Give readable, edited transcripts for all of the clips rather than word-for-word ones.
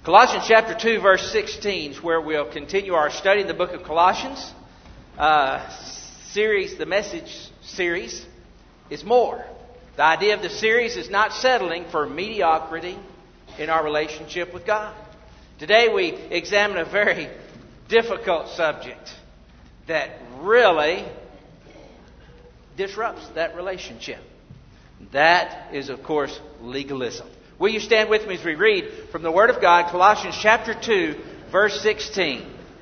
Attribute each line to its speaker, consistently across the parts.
Speaker 1: Colossians chapter 2, verse 16 is where we'll continue our study in the book of Colossians. The message series is more. The idea of the series is not settling for mediocrity in our relationship with God. Today we examine a very difficult subject that really disrupts that relationship. That is, of course, legalism. Will you stand with me as we read from the Word of God, Colossians chapter 2, verse 16.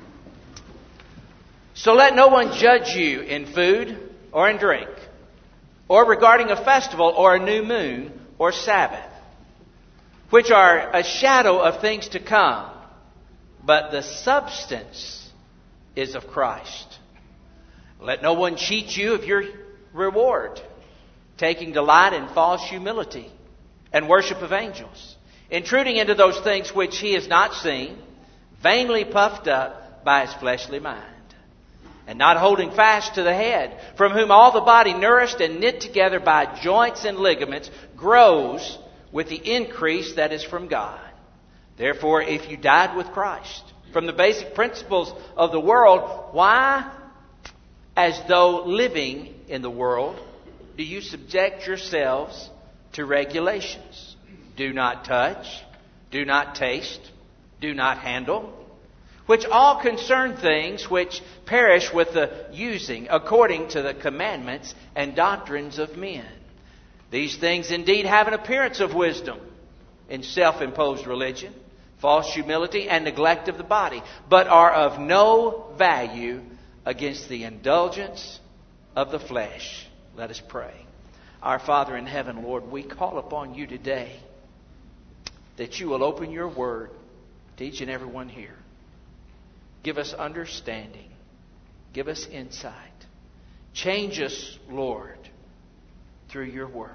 Speaker 1: So let no one judge you in food or in drink, or regarding a festival or a new moon or Sabbath, which are a shadow of things to come, but the substance is of Christ. Let no one cheat you of your reward, taking delight in false humility and worship of angels, intruding into those things which he has not seen, vainly puffed up by his fleshly mind, and not holding fast to the head, from whom all the body, nourished and knit together by joints and ligaments, grows with the increase that is from God. Therefore, if you died with Christ from the basic principles of the world, why, as though living in the world, do you subject yourselves to regulations? Do not touch, do not taste, do not handle, which all concern things which perish with the using, according to the commandments and doctrines of men. These things indeed have an appearance of wisdom in self-imposed religion, false humility, and neglect of the body, but are of no value against the indulgence of the flesh. Let us pray. Our Father in heaven, Lord, we call upon you today that you will open your word to each and every one here. Give us understanding. Give us insight. Change us, Lord, through your word.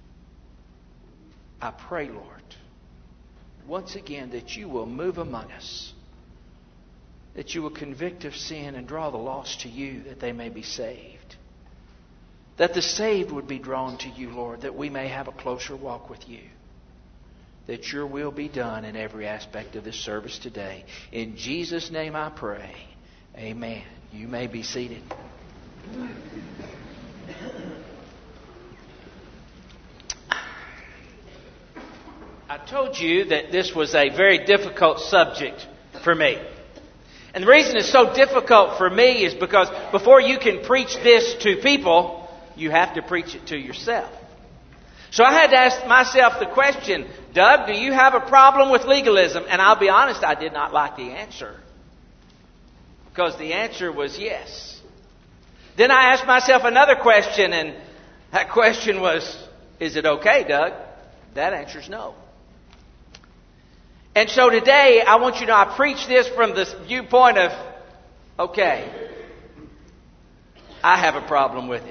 Speaker 1: I pray, Lord, once again that you will move among us, that you will convict of sin and draw the lost to you that they may be saved. That the saved would be drawn to you, Lord, that we may have a closer walk with you. That your will be done in every aspect of this service today. In Jesus' name I pray. Amen. You may be seated. I told you that this was a very difficult subject for me. And the reason it's so difficult for me is because before you can preach this to people, you have to preach it to yourself. So I had to ask myself the question, Doug, do you have a problem with legalism? And I'll be honest, I did not like the answer. Because the answer was yes. Then I asked myself another question, and that question was, is it okay, Doug? That answer is no. And so today, I want you to know, I preach this from the viewpoint of, okay, I have a problem with it.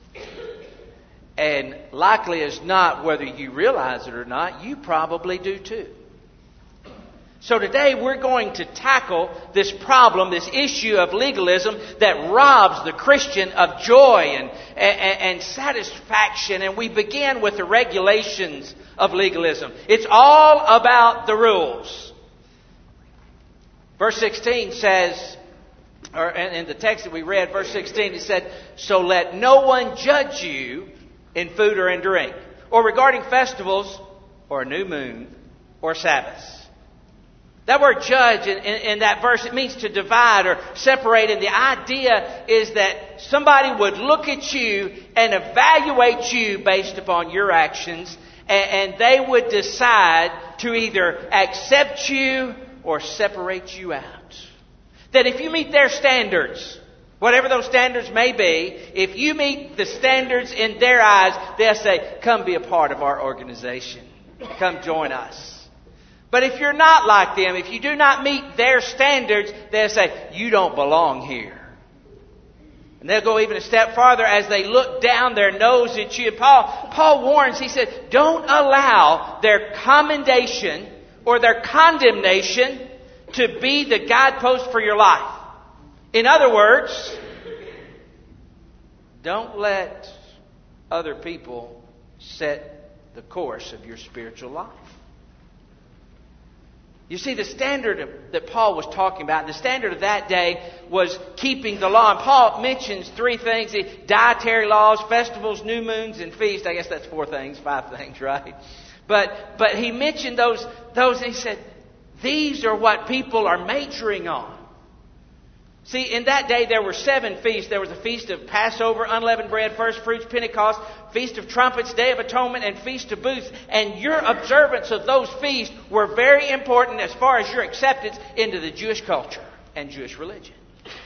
Speaker 1: And likely as not, whether you realize it or not, you probably do too. So today we're going to tackle this problem, this issue of legalism that robs the Christian of joy and satisfaction. And we begin with the regulations of legalism. It's all about the rules. Verse 16 says, or in the text that we read, verse 16, it said, so let no one judge you in food or in drink, or regarding festivals, or a new moon, or Sabbaths. That word judge in that verse, it means to divide or separate. And the idea is that somebody would look at you and evaluate you based upon your actions, and they would decide to either accept you or separate you out. That if you meet their standards, whatever those standards may be, if you meet the standards in their eyes, they'll say, come be a part of our organization. Come join us. But if you're not like them, if you do not meet their standards, they'll say, you don't belong here. And they'll go even a step farther as they look down their nose at you. And Paul warns, he said, don't allow their commendation or their condemnation to be the guidepost for your life. In other words, don't let other people set the course of your spiritual life. You see, the standard that Paul was talking about, the standard of that day was keeping the law. And Paul mentions 3 things: dietary laws, festivals, new moons, and feasts. I guess that's 5 things, right? But he mentioned those and he said, these are what people are majoring on. See, in that day there were 7 feasts. There was a feast of Passover, unleavened bread, first fruits, Pentecost, Feast of Trumpets, Day of Atonement, and Feast of Booths. And your observance of those feasts were very important as far as your acceptance into the Jewish culture and Jewish religion.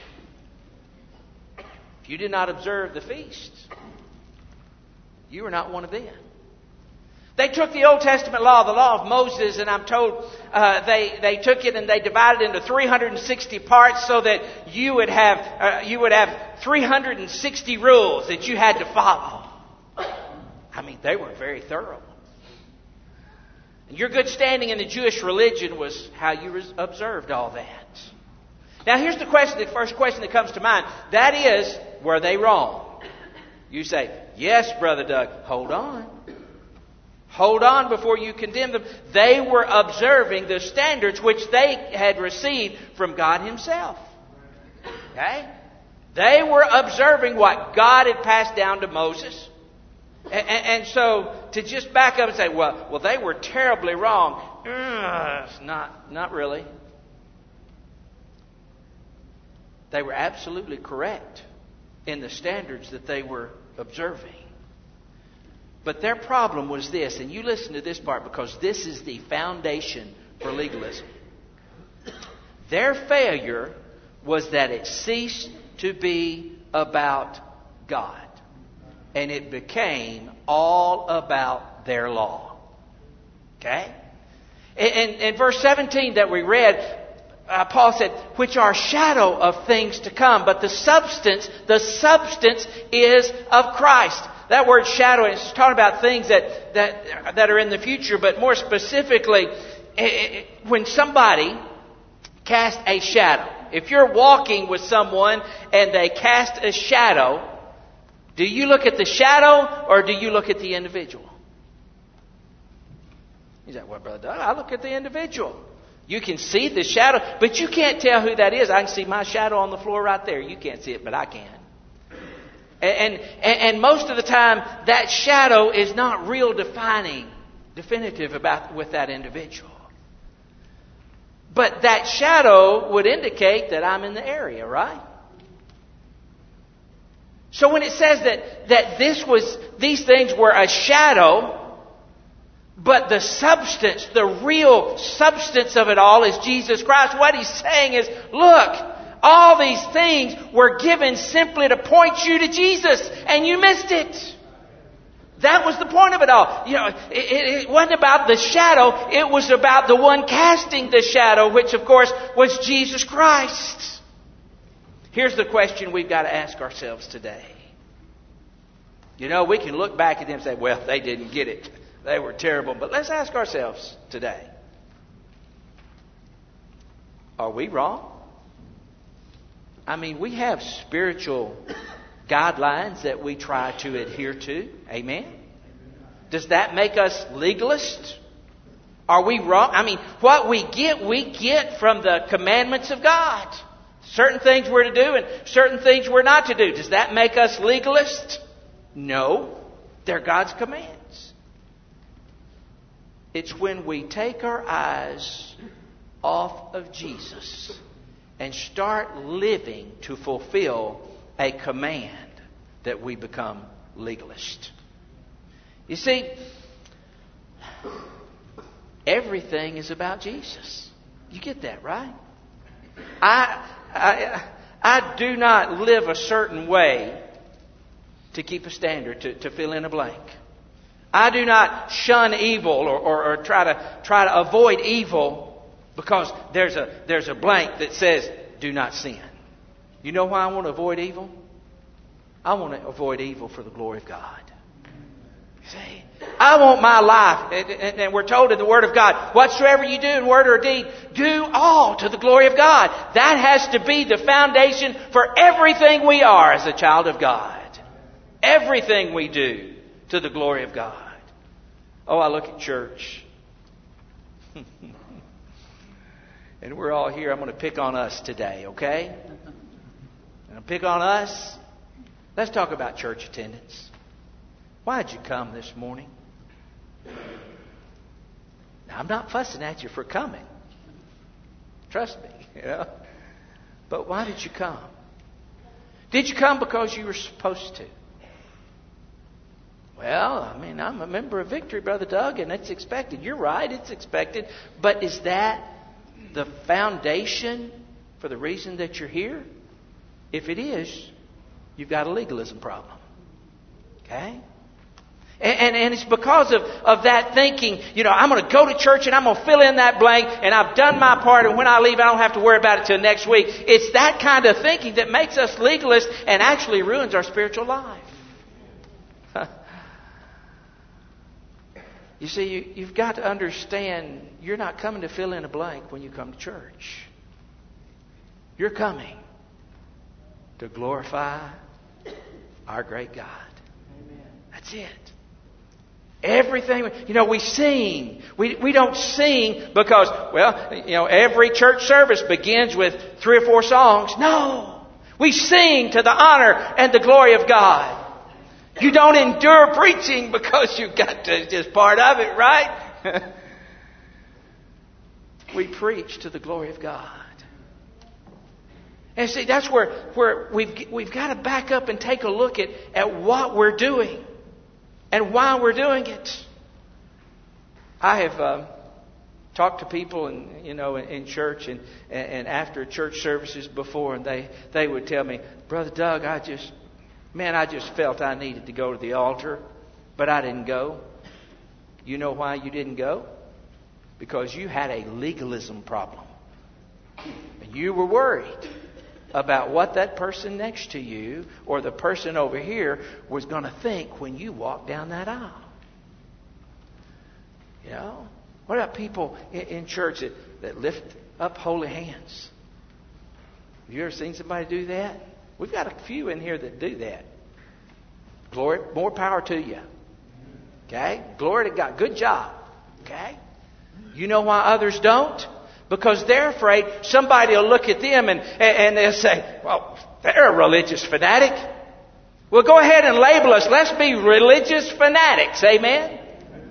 Speaker 1: If you did not observe the feasts, you were not one of them. They took the Old Testament law, the law of Moses, and I'm told they took it and they divided it into 360 parts so that you would have 360 rules that you had to follow. I mean, they were very thorough. And your good standing in the Jewish religion was how you observed all that. Now, here's the first question that comes to mind. That is, were they wrong? You say, yes, Brother Doug. Hold on. Hold on before you condemn them. They were observing the standards which they had received from God Himself. Okay? They were observing what God had passed down to Moses. And so to just back up and say, well, they were terribly wrong. Not really. They were absolutely correct in the standards that they were observing. But their problem was this, and you listen to this part because this is the foundation for legalism. Their failure was that it ceased to be about God. And it became all about their law. Okay? In verse 17 that we read, Paul said, which are shadow of things to come, but the substance is of Christ. That word shadow is talking about things that are in the future, but more specifically, when somebody casts a shadow. If you're walking with someone and they cast a shadow, do you look at the shadow or do you look at the individual? He's like, well, Brother Doug, I look at the individual. You can see the shadow, but you can't tell who that is. I can see my shadow on the floor right there. You can't see it, but I can. And most of the time, that shadow is not real definitive with that individual. But that shadow would indicate that I'm in the area, right? So when it says that these things were a shadow, but the substance, the real substance of it all is Jesus Christ, what he's saying is, look, all these things were given simply to point you to Jesus, and you missed it. That was the point of it all. You know, it wasn't about the shadow, it was about the one casting the shadow, which of course was Jesus Christ. Here's the question we've got to ask ourselves today. You know, we can look back at them and say, well, they didn't get it. They were terrible. But let's ask ourselves today, are we wrong? I mean, we have spiritual guidelines that we try to adhere to. Amen? Does that make us legalists? Are we wrong? I mean, what we get from the commandments of God. Certain things we're to do and certain things we're not to do. Does that make us legalists? No. They're God's commands. It's when we take our eyes off of Jesus and start living to fulfill a command that we become legalists. You see, everything is about Jesus. You get that, right? I do not live a certain way to keep a standard, to fill in a blank. I do not shun evil or try to avoid evil because there's a blank that says, do not sin. You know why I want to avoid evil? I want to avoid evil for the glory of God. See? I want my life, and we're told in the Word of God, whatsoever you do in word or deed, do all to the glory of God. That has to be the foundation for everything we are as a child of God. Everything we do to the glory of God. Oh, I look at church. and we're all here, I'm going to pick on us today, okay? I'm going to pick on us. Let's talk about church attendance. Why did you come this morning? Now, I'm not fussing at you for coming. Trust me, But why did you come? Did you come because you were supposed to? Well, I'm a member of Victory, Brother Doug, and it's expected. You're right, it's expected. But is that the foundation for the reason that you're here? If it is, you've got a legalism problem. Okay? And it's because of that thinking, I'm going to go to church and I'm going to fill in that blank and I've done my part and when I leave I don't have to worry about it till next week. It's that kind of thinking that makes us legalists and actually ruins our spiritual life. You see, you've got to understand you're not coming to fill in a blank when you come to church. You're coming to glorify our great God. Amen. That's it. Everything, we sing. We don't sing because, every church service begins with 3 or 4 songs. No. We sing to the honor and the glory of God. You don't endure preaching because you've got to just part of it, right? We preach to the glory of God. And see, that's where we've got to back up and take a look at what we're doing and why we're doing it. I have talked to people in church and after church services before, and they would tell me, Brother Doug, I just felt I needed to go to the altar, but I didn't go. You know why you didn't go? Because you had a legalism problem. And you were worried about what that person next to you or the person over here was going to think when you walked down that aisle. What about people in church that lift up holy hands? Have you ever seen somebody do that? We've got a few in here that do that. Glory, more power to you. Okay? Glory to God. Good job. Okay? You know why others don't? Because they're afraid somebody will look at them and they'll say, well, they're a religious fanatic. Well, go ahead and label us. Let's be religious fanatics. Amen?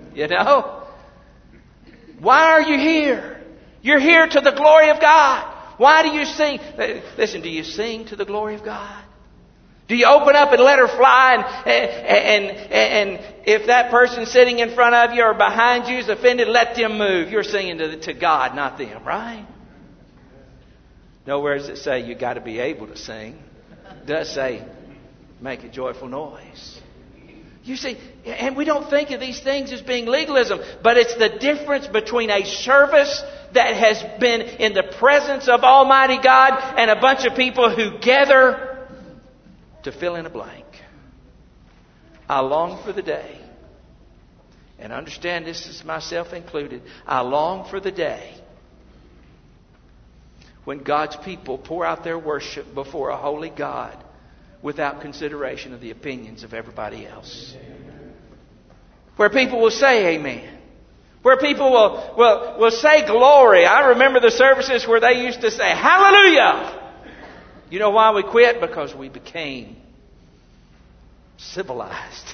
Speaker 1: Why are you here? You're here to the glory of God. Why do you sing? Listen, do you sing to the glory of God? Do you open up and let her fly? And if that person sitting in front of you or behind you is offended, let them move. You're singing to God, not them, right? Nowhere does it say you got to be able to sing. It does say make a joyful noise. You see, and we don't think of these things as being legalism, but it's the difference between a service that has been in the presence of Almighty God and a bunch of people who gather to fill in a blank. I long for the day, and understand this is myself included, I long for the day when God's people pour out their worship before a holy God without consideration of the opinions of everybody else. Where people will say amen. Where people will say glory. I remember the services where they used to say hallelujah. You know why we quit? Because we became civilized.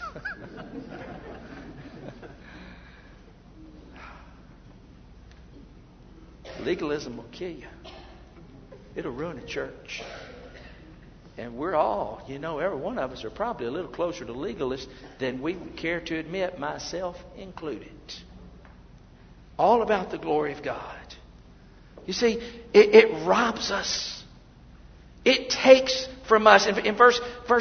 Speaker 1: Legalism will kill you. It'll ruin a church. And we're all, every one of us are probably a little closer to legalists than we would care to admit, myself included. All about the glory of God. You see, it robs us. It takes from us. In verse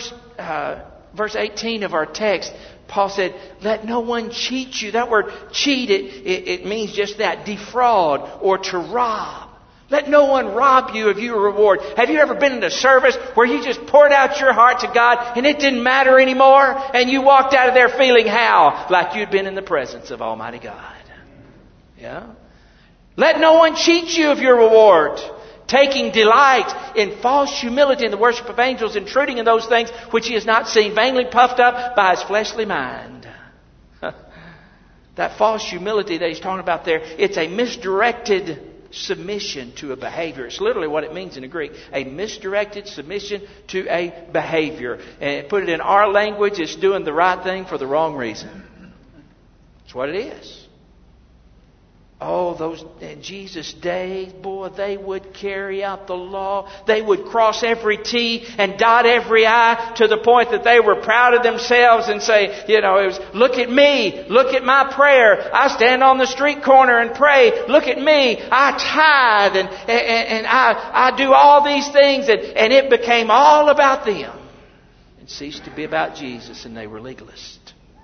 Speaker 1: 18 of our text, Paul said, let no one cheat you. That word cheat, it means just that, defraud or to rob. Let no one rob you of your reward. Have you ever been in a service where you just poured out your heart to God and it didn't matter anymore? And you walked out of there feeling how? Like you'd been in the presence of Almighty God. Yeah? Let no one cheat you of your reward. Taking delight in false humility in the worship of angels, intruding in those things which he has not seen, vainly puffed up by his fleshly mind. That false humility that he's talking about there, it's a misdirected submission to a behavior. It's literally what it means in the Greek. A misdirected submission to a behavior. And put it in our language, it's doing the right thing for the wrong reason. That's what it is. Oh, those in Jesus' days, boy, they would carry out the law. They would cross every T and dot every I to the point that they were proud of themselves and say, it was, look at me, look at my prayer. I stand on the street corner and pray. Look at me, I tithe and I do all these things. And it became all about them and ceased to be about Jesus, and they were legalists.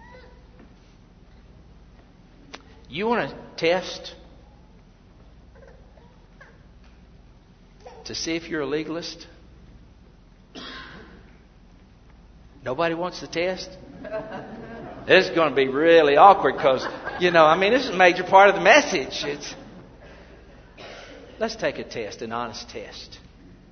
Speaker 1: You want to test to see if you're a legalist? Nobody wants to test? This is going to be really awkward because, this is a major part of the message. Let's take a test, an honest test,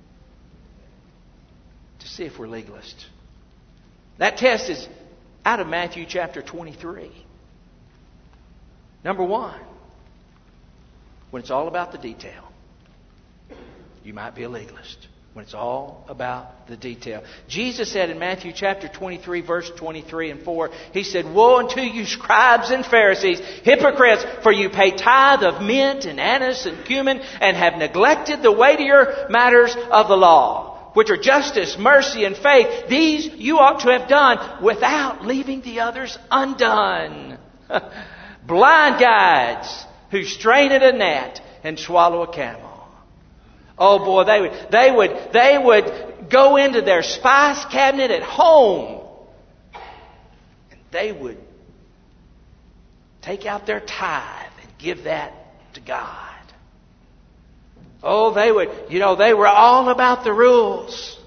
Speaker 1: to see if we're legalists. That test is out of Matthew chapter 23. Number 1, when it's all about the detail, you might be a legalist. When it's all about the detail. Jesus said in Matthew chapter 23, verse 23 and 4, He said, "Woe unto you, scribes and Pharisees, hypocrites, for you pay tithe of mint and anise and cumin, and have neglected the weightier matters of the law, which are justice, mercy, and faith. These you ought to have done without leaving the others undone." Blind guides who strain at a gnat and swallow a camel. Oh boy, they would go into their spice cabinet at home and they would take out their tithe and give that to God. Oh, they were all about the rules.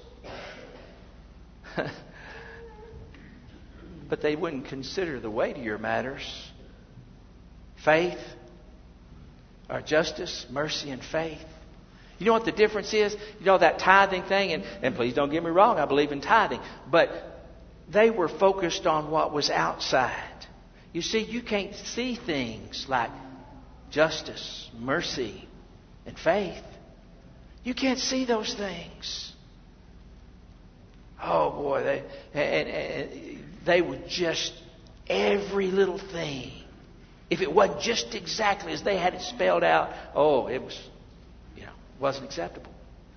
Speaker 1: But they wouldn't consider the weightier matters. Faith, or justice, mercy, and faith. You know what the difference is? That tithing thing, and please don't get me wrong, I believe in tithing. But they were focused on what was outside. You see, you can't see things like justice, mercy, and faith. You can't see those things. Oh boy, they would just, every little thing. If it wasn't just exactly as they had it spelled out, it wasn't acceptable.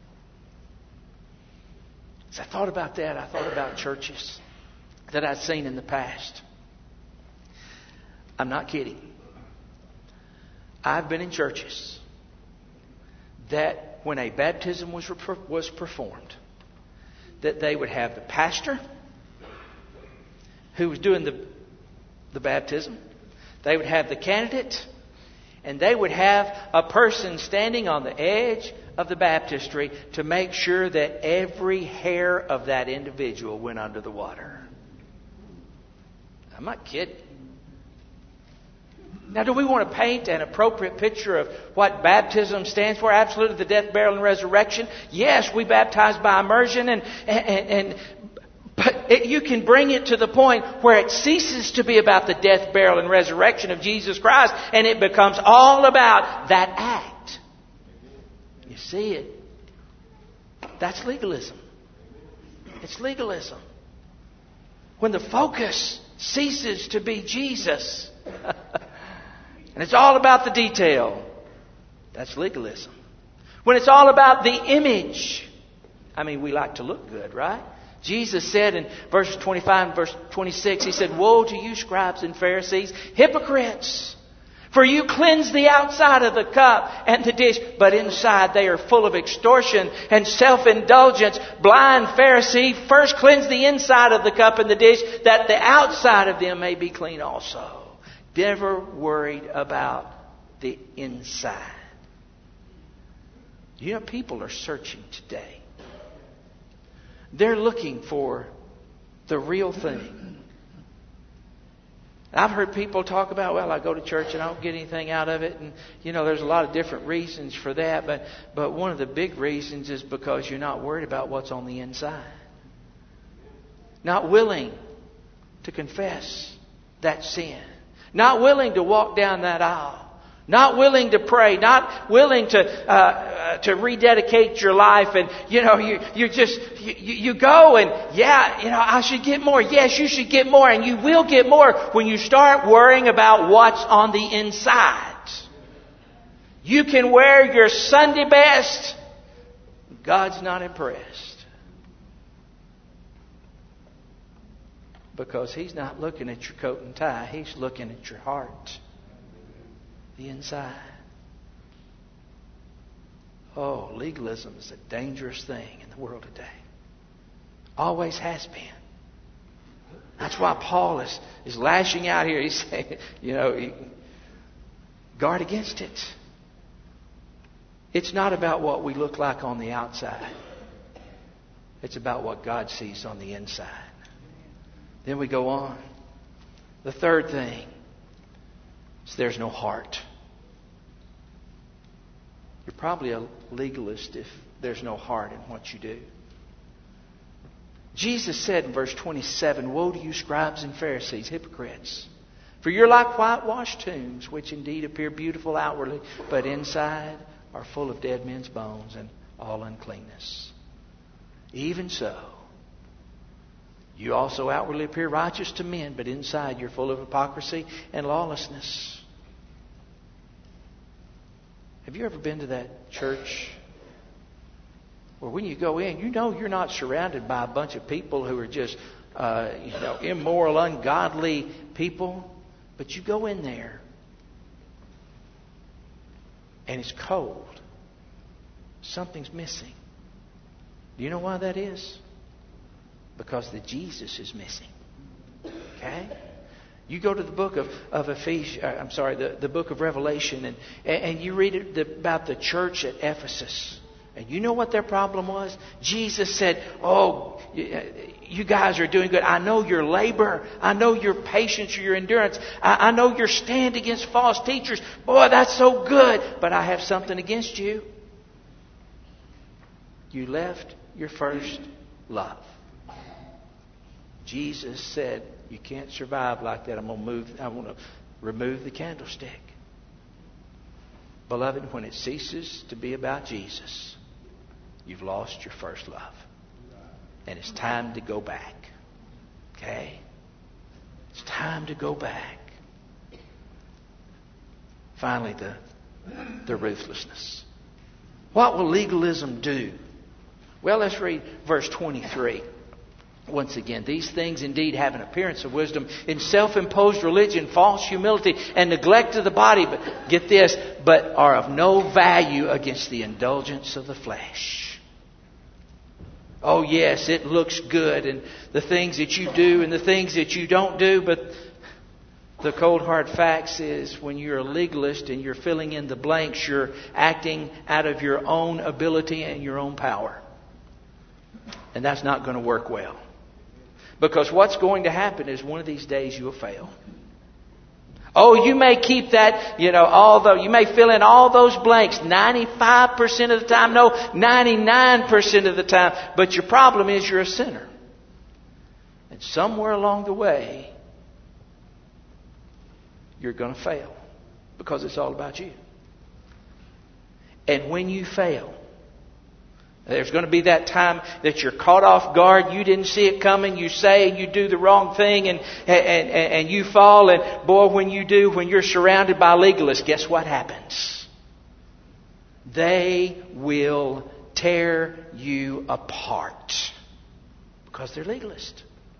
Speaker 1: As I thought about that, I thought about churches that I'd seen in the past. I'm not kidding. I've been in churches that when a baptism was performed, that they would have the pastor who was doing the baptism. They would have the candidate, and they would have a person standing on the edge of the baptistry to make sure that every hair of that individual went under the water. I'm not kidding. Now, do we want to paint an appropriate picture of what baptism stands for? Absolutely, the death, burial, and resurrection. Yes, we baptize by immersion, but you can bring it to the point where it ceases to be about the death, burial, and resurrection of Jesus Christ, and it becomes all about that act. You see it? That's legalism. It's legalism. When the focus ceases to be Jesus, and it's all about the detail, that's legalism. When it's all about the image, we like to look good, right? Jesus said in verses 25 and verse 26, He said, "Woe to you, scribes and Pharisees, hypocrites! For you cleanse the outside of the cup and the dish, but inside they are full of extortion and self-indulgence. Blind Pharisee, first cleanse the inside of the cup and the dish, that the outside of them may be clean also." Never worried about the inside. People are searching today. They're looking for the real thing. I've heard people talk about, I go to church and I don't get anything out of it. And, there's a lot of different reasons for that. But one of the big reasons is because you're not worried about what's on the inside. Not willing to confess that sin. Not willing to walk down that aisle Not willing to pray, not willing to rededicate your life, and you go and I should get more. Yes, you should get more, and you will get more when you start worrying about what's on the inside. You can wear your Sunday best. God's not impressed. Because He's not looking at your coat and tie. He's looking at your heart. The inside. Oh, legalism is a dangerous thing in the world today. Always has been. That's why Paul is lashing out here. He's saying, guard against it. It's not about what we look like on the outside. It's about what God sees on the inside. Then we go on. The third thing is there's no heart. You're probably a legalist if there's no heart in what you do. Jesus said in verse 27, "Woe to you, scribes and Pharisees, hypocrites! For you're like whitewashed tombs, which indeed appear beautiful outwardly, but inside are full of dead men's bones and all uncleanness. Even so, you also outwardly appear righteous to men, but inside you're full of hypocrisy and lawlessness." Have you ever been to that church where when you go in, you're not surrounded by a bunch of people who are just immoral, ungodly people, but you go in there and it's cold. Something's missing. Do you know why that is? Because the Jesus is missing. Okay? You go to the book of the book of Revelation, and you read about the church at Ephesus. And you know what their problem was? Jesus said, "Oh, you guys are doing good. I know your labor. I know your patience, your endurance. I know your stand against false teachers. Boy, that's so good. But I have something against you. You left your first love." Jesus said, "You can't survive like that. I want to remove the candlestick." Beloved, when it ceases to be about Jesus, you've lost your first love. And it's time to go back. Okay? It's time to go back. Finally, the ruthlessness. What will legalism do? Well, let's read verse 23. Once again, "These things indeed have an appearance of wisdom in self-imposed religion, false humility, and neglect of the body." But get this, but are of no value against the indulgence of the flesh. Oh yes, it looks good, and the things that you do and the things that you don't do, but the cold hard facts is when you're a legalist and you're filling in the blanks, you're acting out of your own ability and your own power. And that's not going to work well. Because what's going to happen is one of these days you'll fail. Oh, you may keep that, although you may fill in all those blanks 95% of the time. No, 99% of the time. But your problem is you're a sinner. And somewhere along the way, you're going to fail. Because it's all about you. And when you fail, there's going to be that time that you're caught off guard. You didn't see it coming. You say and you do the wrong thing and you fall. And boy, when you're surrounded by legalists, guess what happens? They will tear you apart. Because they're legalists.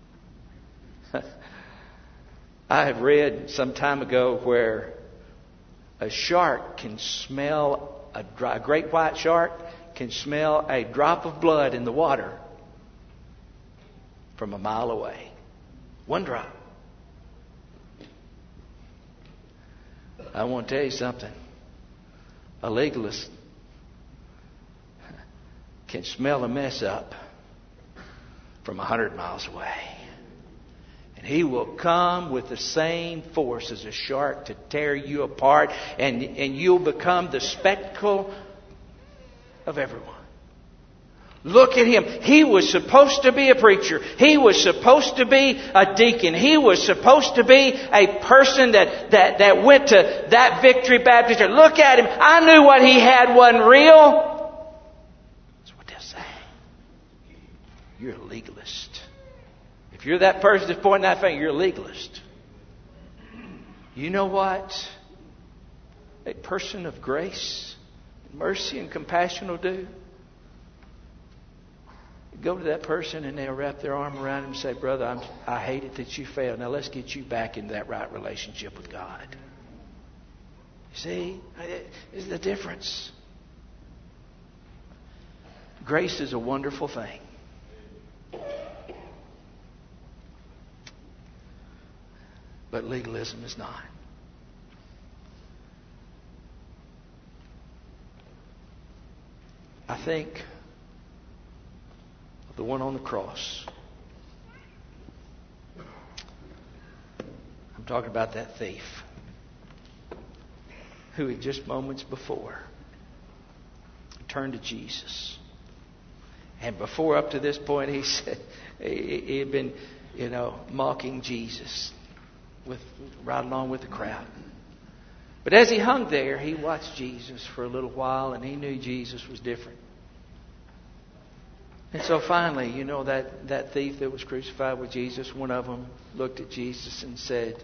Speaker 1: I have read some time ago where a shark can smell, a great white shark can smell a drop of blood in the water from a mile away. One drop. I want to tell you something. A legalist can smell a mess up from 100 miles away. And he will come with the same force as a shark to tear you apart, and you'll become the spectacle of everyone. Look at him. He was supposed to be a preacher. He was supposed to be a deacon. He was supposed to be a person that went to that Victory Baptist Church. Look at him. I knew what he had wasn't real. That's what they'll say. You're a legalist. If you're that person that's pointing that finger, you're a legalist. You know what a person of grace, mercy, and compassion will do? Go to that person and they'll wrap their arm around him and say, brother, I hate it that you failed. Now let's get you back into that right relationship with God. You see, this is the difference. Grace is a wonderful thing. But legalism is not. I think the one on the cross. I'm talking about that thief who had just moments before turned to Jesus. And before, up to this point, he said he had been, mocking Jesus right along with the crowd. But as he hung there, he watched Jesus for a little while, and he knew Jesus was different. And so finally, that thief that was crucified with Jesus, one of them looked at Jesus and said,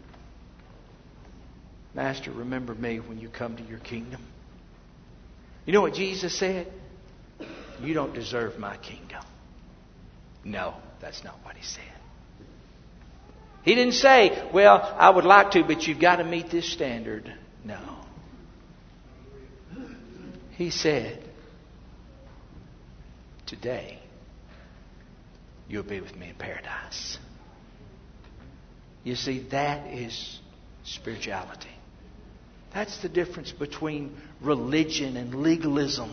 Speaker 1: Master, remember me when you come to your kingdom. You know what Jesus said? You don't deserve my kingdom. No, that's not what he said. He didn't say, well, I would like to, but you've got to meet this standard. No. He said, today, you'll be with me in paradise. You see, that is spirituality. That's the difference between religion and legalism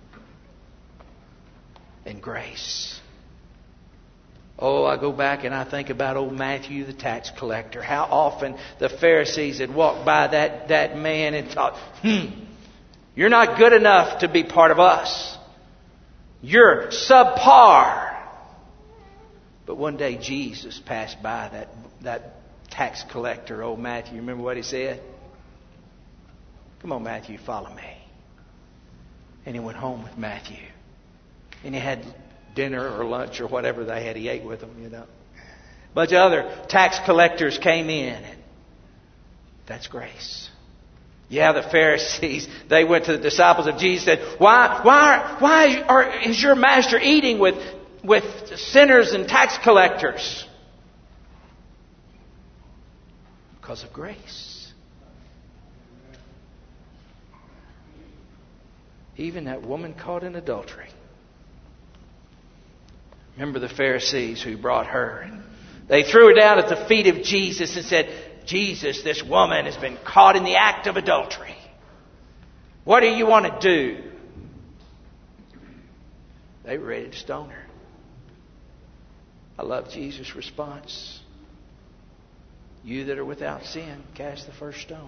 Speaker 1: and grace. Oh, I go back and I think about old Matthew the tax collector. How often the Pharisees had walked by that man and thought, you're not good enough to be part of us. You're subpar. But one day Jesus passed by that tax collector, old Matthew. Remember what he said? Come on, Matthew, follow me. And he went home with Matthew. And he had dinner or lunch or whatever they had. He ate with them, A bunch of other tax collectors came in. And that's grace. Yeah, the Pharisees, they went to the disciples of Jesus and said, Why is your master eating with sinners and tax collectors? Because of grace. Even that woman caught in adultery. Remember the Pharisees who brought her. And they threw her down at the feet of Jesus and said, Jesus, this woman has been caught in the act of adultery. What do you want to do? They were ready to stone her. I love Jesus' response. You that are without sin, cast the first stone.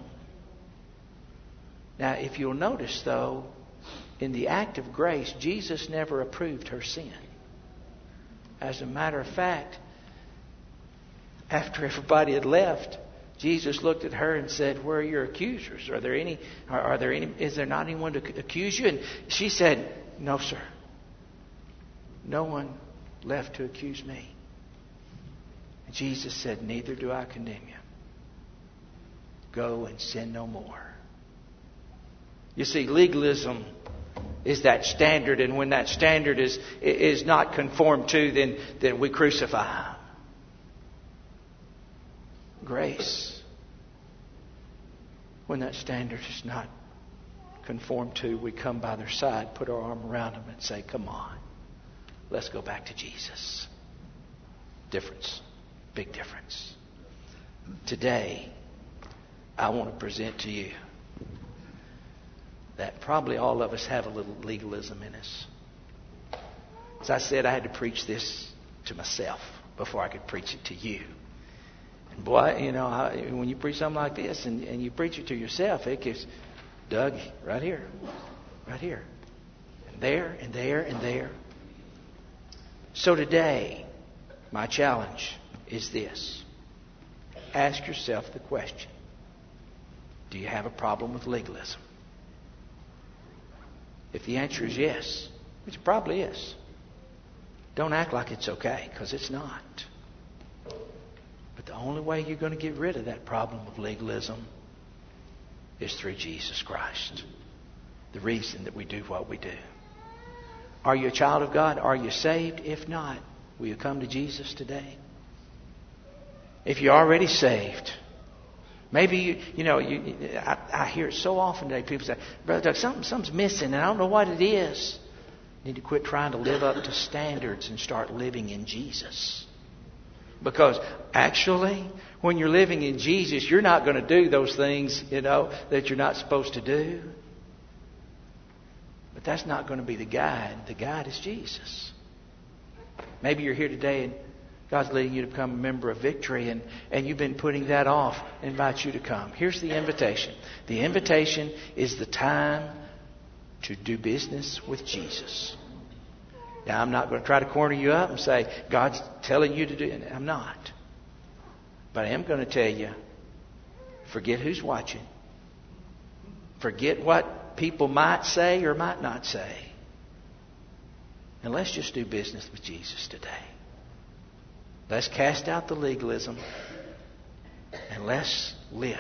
Speaker 1: Now, if you'll notice, though, in the act of grace, Jesus never approved her sin. As a matter of fact, after everybody had left, Jesus looked at her and said, where are your accusers? Is there not anyone to accuse you? And she said, no, sir. No one left to accuse me. And Jesus said, neither do I condemn you. Go and sin no more. You see, legalism is that standard, and when that standard is not conformed to, then we crucify. Grace, when that standard is not conformed to, we come by their side, put our arm around them and say, come on, let's go back to Jesus. Difference. Big difference. Today, I want to present to you that probably all of us have a little legalism in us. As I said, I had to preach this to myself before I could preach it to you. And boy, when you preach something like this and you preach it to yourself, it gives Doug right here, and there, and there, and there. So today, my challenge is this. Ask yourself the question, do you have a problem with legalism? If the answer is yes, which it probably is, don't act like it's okay, because it's not. But the only way you're going to get rid of that problem of legalism is through Jesus Christ. The reason that we do what we do. Are you a child of God? Are you saved? If not, will you come to Jesus today? If you're already saved, maybe I hear it so often today. People say, Brother Doug, something's missing, and I don't know what it is. You need to quit trying to live up to standards and start living in Jesus. Because actually, when you're living in Jesus, you're not going to do those things, that you're not supposed to do. But that's not going to be the guide. The guide is Jesus. Maybe you're here today and God's leading you to become a member of Victory, and you've been putting that off. I invite you to come. Here's the invitation. The invitation is the time to do business with Jesus. Now, I'm not going to try to corner you up and say, God's telling you to do it. I'm not. But I am going to tell you, forget who's watching. Forget what people might say or might not say. And let's just do business with Jesus today. Let's cast out the legalism and let's live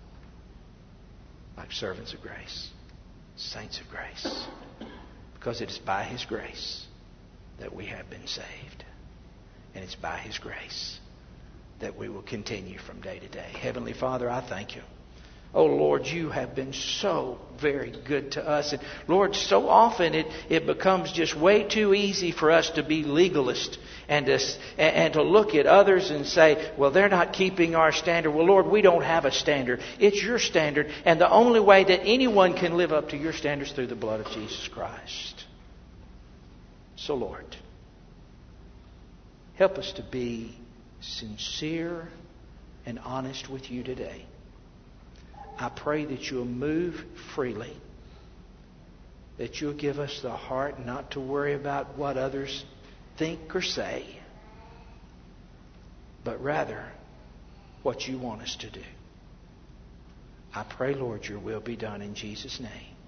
Speaker 1: like servants of grace, saints of grace. Because it is by His grace that we have been saved. And it's by His grace that we will continue from day to day. Heavenly Father, I thank You. Oh Lord, You have been so very good to us. And Lord, so often it becomes just way too easy for us to be legalist and to look at others and say, well, they're not keeping our standard. Well, Lord, we don't have a standard. It's Your standard. And the only way that anyone can live up to Your standards is through the blood of Jesus Christ. So Lord, help us to be sincere and honest with You today. I pray that You'll move freely. That You'll give us the heart not to worry about what others think or say, but rather what You want us to do. I pray, Lord, Your will be done in Jesus' name.